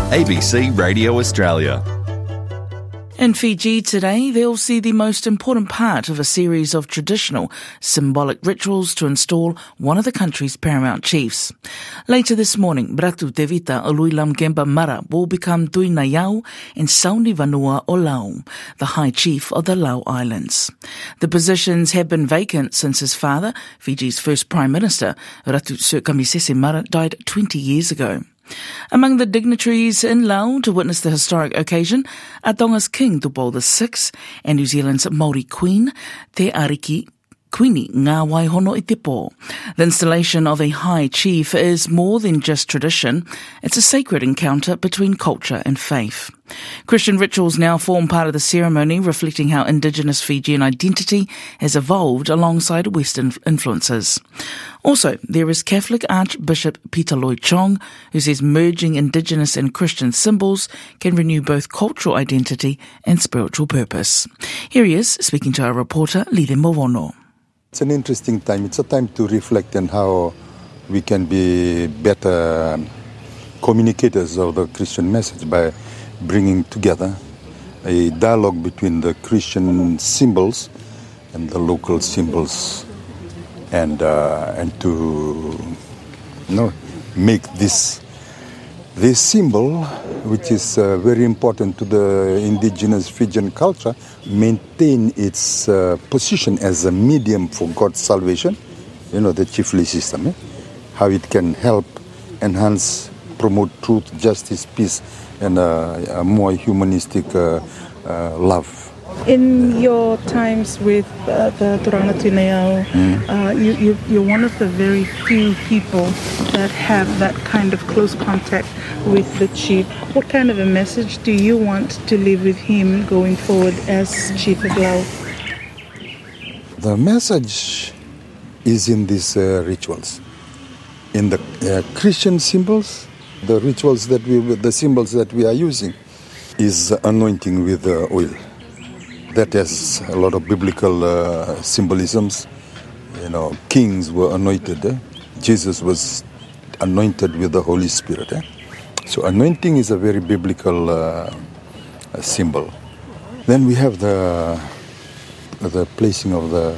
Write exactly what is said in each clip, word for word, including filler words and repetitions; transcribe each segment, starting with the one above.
A B C Radio Australia. In Fiji today, they'll see the most important part of a series of traditional, symbolic rituals to install one of the country's paramount chiefs. Later this morning, Ratu Tevita Uluilam Kempa Mara will become Tuina Iau and Sauni Vanua o Lau, the High Chief of the Lau Islands. The positions have been vacant since his father, Fiji's first Prime Minister, Ratu Serukamisese Mara, died twenty years ago. Among the dignitaries in Lau to witness the historic occasion are Tonga's King Tupou the sixth and New Zealand's Māori Queen, Te Ariki Queenie Ngā Waihono i Te Pō. The installation of a High Chief is more than just tradition. It's a sacred encounter between culture and faith. Christian rituals now form part of the ceremony, reflecting how Indigenous Fijian identity has evolved alongside Western influences. Also, there is Catholic Archbishop Peter Lloyd Chong, who says merging Indigenous and Christian symbols can renew both cultural identity and spiritual purpose. Here he is, speaking to our reporter, Lide Mowono. It's an interesting time. It's a time to reflect on how we can be better communicators of the Christian message by bringing together a dialogue between the Christian symbols and the local symbols, and uh, and to you know make this this symbol, which is uh, very important to the indigenous Fijian culture, maintain its uh, position as a medium for God's salvation. You know, the chiefly system, eh? How it can help enhance, promote truth, justice, peace, and uh, a more humanistic uh, uh, love. In your times with uh, the Turanga Tuina Iau, mm. uh, you, you, you're one of the very few people that have that kind of close contact with the chief. What kind of a message do you want to leave with him going forward as Chief of Lau? The message is in these uh, rituals. In the uh, Christian symbols, the rituals that we, the symbols that we are using is anointing with uh, oil. That has a lot of biblical uh, symbolisms. You know, kings were anointed. Eh? Jesus was anointed with the Holy Spirit. Eh? So anointing is a very biblical uh, symbol. Then we have the the placing of the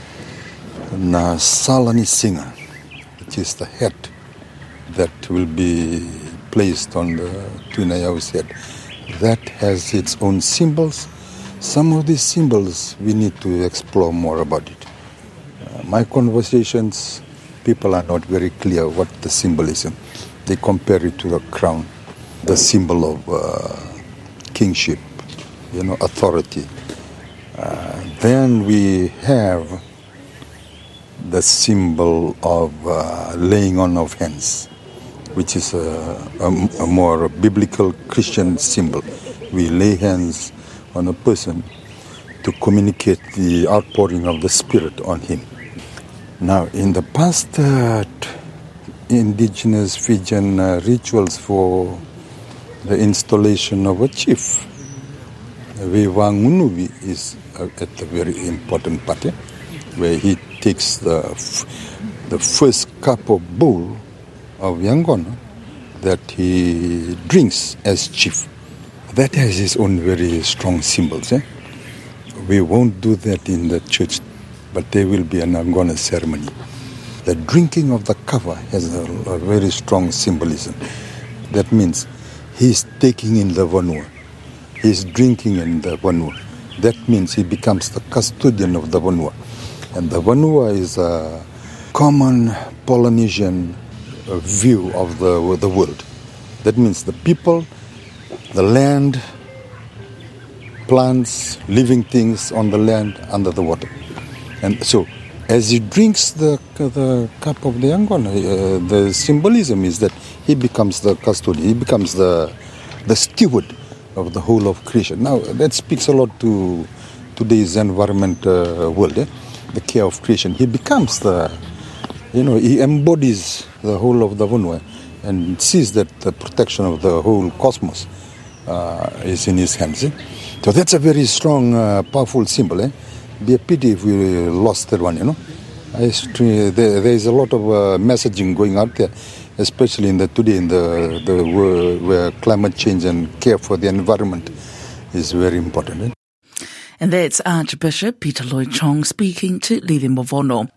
Nasalani singer, which is the head that will be placed on the Tuina Iau's head. That has its own symbols. Some of these symbols, we need to explore more about it. Uh, my conversations, people are not very clear what the symbolism. They compare it to the crown, the symbol of uh, kingship, you know, authority. Uh, then we have the symbol of uh, laying on of hands, which is a, a, a more biblical Christian symbol. We lay hands on a person to communicate the outpouring of the Spirit on him. Now, in the past, uh, indigenous Fijian uh, rituals for the installation of a chief, Vewangunuvi is uh, at a very important part, eh, where he takes the f- the first cup of bowl of Yangon that he drinks as chief. That has its own very strong symbols. Eh? We won't do that in the church, but there will be an Angona ceremony. The drinking of the kava has a, a very strong symbolism. That means he's taking in the vanua. He's drinking in the vanua. That means he becomes the custodian of the vanua. And the vanua is a common Polynesian view of the, the world. That means the people, the land, plants, living things on the land, under the water. And so, as he drinks the the cup of the Yangon, uh, the symbolism is that he becomes the custodian, he becomes the the steward of the whole of creation. Now, that speaks a lot to today's environment uh, world, eh? The care of creation. He becomes the, you know, he embodies the whole of the Vanua and sees that the protection of the whole cosmos Uh, is in his hands. Eh? So that's a very strong, uh, powerful symbol. Eh? Be a pity if we lost that one, you know. I, there, there is a lot of uh, messaging going out there. especially in the today in the the world where climate change and care for the environment is very important. And that's Archbishop Peter Lloyd Chong speaking to Lili Mavono.